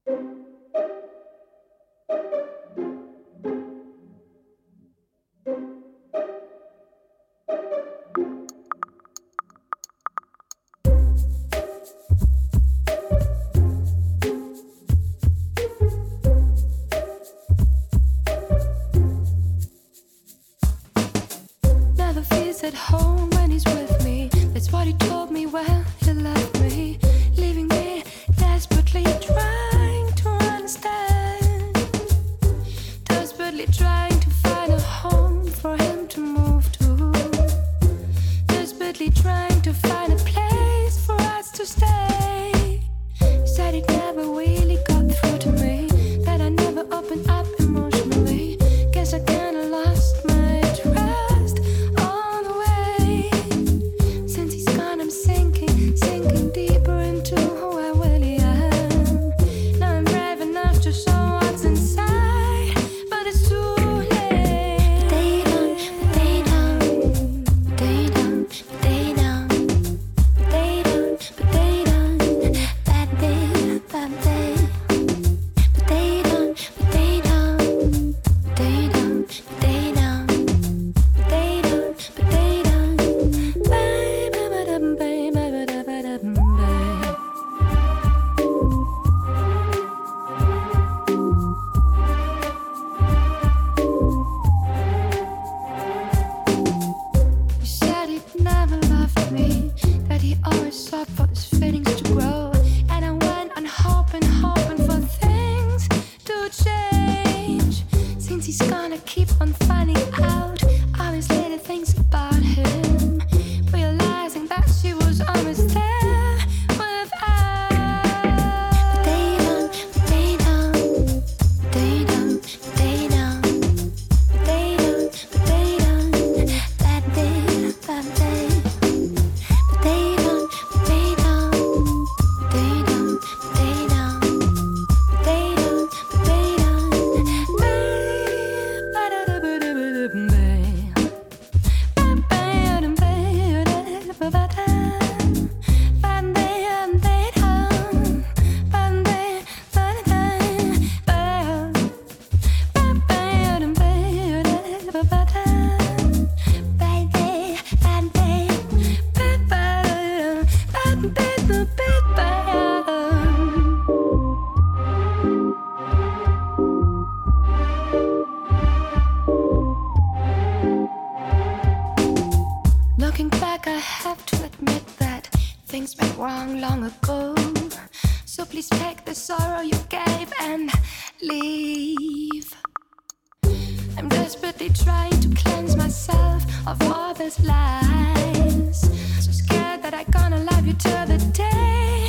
Never feels at home when he's with me. That's what he told me when he left me, leaving me desperately trying to understand, desperately trying to find a home for him to move to, desperately trying to find a place for us to stay. He said it never really got through to me, that I never opened up emotionally. Guess I kinda lost my trust on the way. Since he's gone, I'm sinking, sinking deeper into who I really am. Now I'm brave enough to show what's inside, but it's too late. They don't, they don't, they don't, they don't, they don't, but they don't, bad day, bad day. But they don't, but they don't, they don't, they don't, they don't, but they don't. Bye, bye, bye, bye, bye, bye, bye, bye, bye. He said he'd never loved me, that he always sought for his feelings to grow. And I went on hoping, hoping for things to change. Since he's gonna keep on finding out all these little things about him, realizing that she was always there with us. They don't, they don't, they don't, they don't, they don't, but they don't. Bad day, bad day. But they don't, but they don't, they don't, they don't, they don't, but they don't. Looking back, I have to admit that things went wrong long ago. So please take the sorrow you gave and leave. I'm desperately trying to cleanse myself of all these lies. So scared that I'm gonna love you till the day